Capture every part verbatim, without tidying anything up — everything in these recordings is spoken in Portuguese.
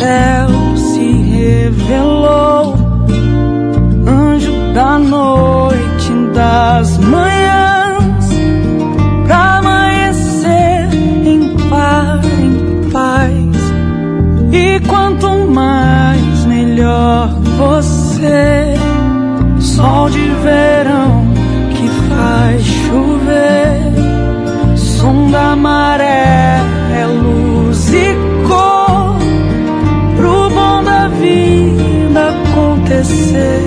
céu se revelou, anjo da noite, das manhãs, pra amanhecer em paz, em paz. E quanto mais melhor você, sol de verão que faz chover, som da maré é luz e cor, pro bom da vida acontecer.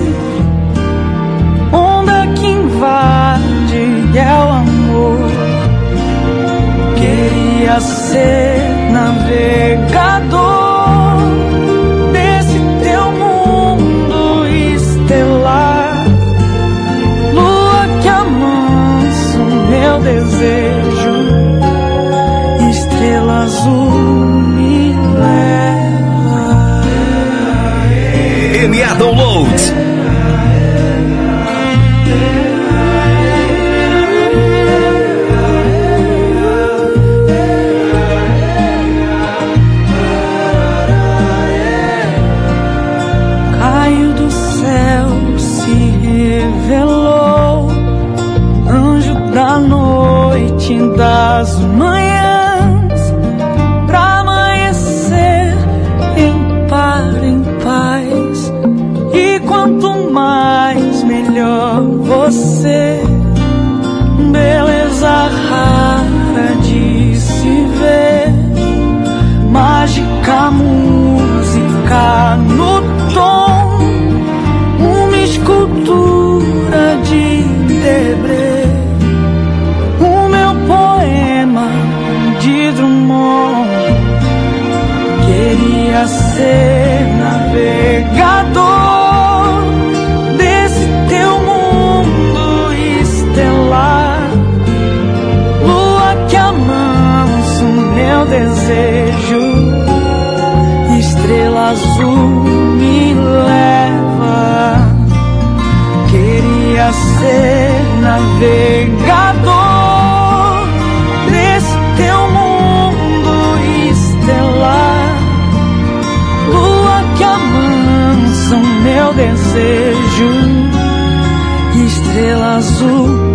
Onda que invade é o amor. Queria ser navegador desse teu mundo estelar, lua que amansa o meu desejo, estrela azul me leva. M A Downloads. Caiu do céu, se revelou, anjo da noite, das manhãs, pra amanhecer em par, em paz. E quanto mais melhor você, beleza rara de se ver, mágica música no tom, uma escultura de Debré, o meu poema de Drummond. Queria ser navegador desse teu mundo estelar, lua que amansa o meu desejo, estrela azul me leva. Queria ser navegador desse teu mundo estelar, lua que amansa o meu desejo, estrela azul